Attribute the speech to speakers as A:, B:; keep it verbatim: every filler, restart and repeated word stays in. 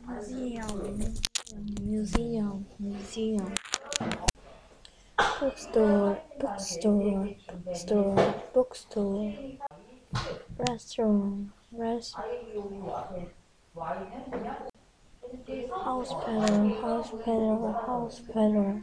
A: museum, museum, museum, bookstore, bookstore, bookstore, bookstore, restaurant, restaurant, hospital, hospital, hospital,